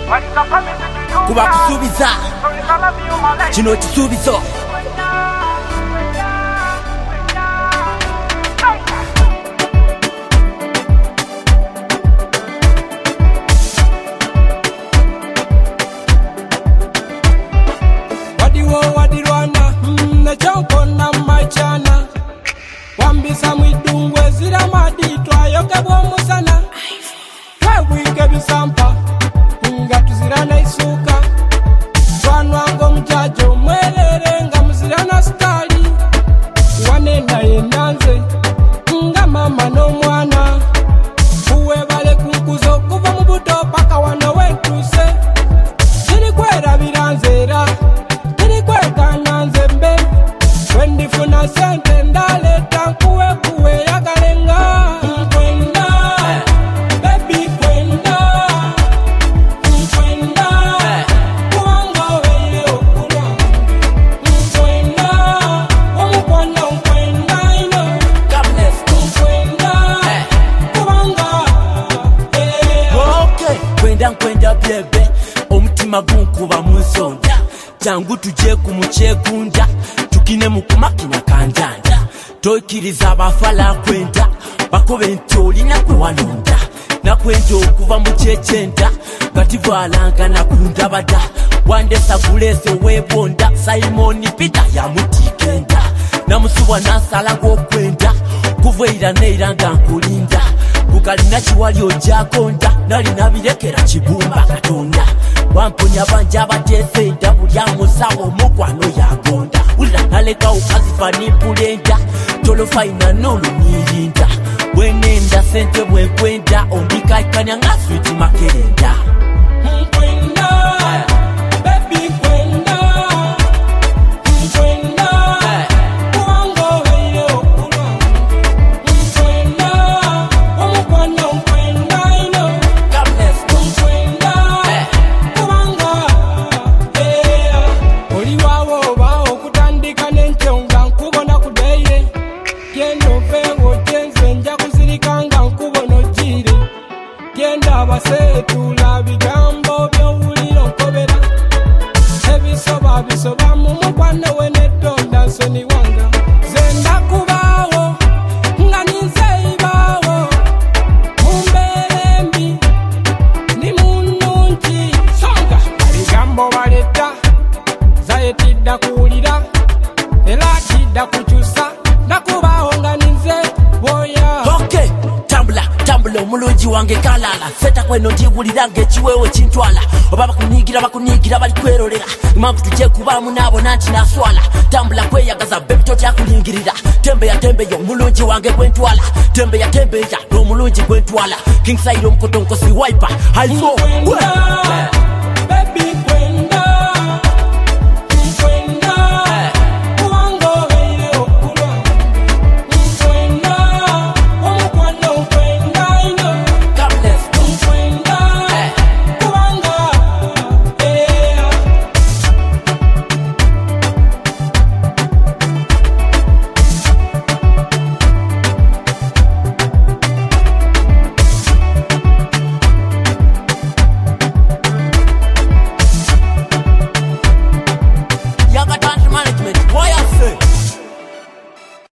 kuba kusuubiza kino kisuubizo. Wadirwana nechankona machana wambisa mwidungwe zira madito ayoke bwomusana twebwike bisampa nga tuzirana isuka twanwango mujajo mwerere nga muzirana stali wanenda yendanze nga mama n'omwana uwebale kunkuzo kuva mu buto paka wano wentuse ziri kwerabira nzera wendifuna sente ndaleta nkuwe kuwe yagalenga nkwenda baby kwenda nkwenda kubanga obeire okulwa nkwenda omukwana nkwenda ino nkwenda kubanga nkwenda byebe omutima gunkuba munsonda jangu tuje kumukyegunda tukine mukumakina kanjanja toikiriza abafala kwenda bakobe nti olina kwe walonda nakwenda okuva mu kyekyenda gati bwalanga nakundabada wandesa gulese webonda Simoni Peter yamutikenda namusubwa nasala g'okwenda kuveira neira nga nkulinda kukalina kiwali ojagonda nalina birekera kibumba katonda wamponya banja abateesenda buli amusawo omukwano yagonda ulira naleka okazifa nimpulenda tolofaina n'olumirinda bwenenda sente bwenkwenda ondikaikanya nga switi makerenda nkwenda baby kwenda nkwenda kubanga obeire okulwa nkwenda omukwana nkwenda ino nkwenda kubanga oliwawo oba okutandika n'enkyonga nkubona kudeire genda oveewo gyenze nja kuzirika nga nkubona ogire genda abaseetula bigambo by'owulira nkobera ebisoba bisoba mu mukwano we n'ettonda nsoni wanga ze ndakubaawo nga ninzeeyibaawo mu mbeera embi ndi munnungi songa bigambo baleta zayetidda kuwulira era tidda kukyusa ndakubaawo nga ninze boya tambula omulungi wange kalala seta kweno ndigulira ng'ekiweewo kintwala oba bakuniigira bali kwerolera impamvu tujye kubaamu naabona nti naswala tambula kweyagaza bebi totyakulingirira tembeya omulungi wange gwentwala tembeya n'omulungi gwentwala kingside omukotonkosi wiper haiso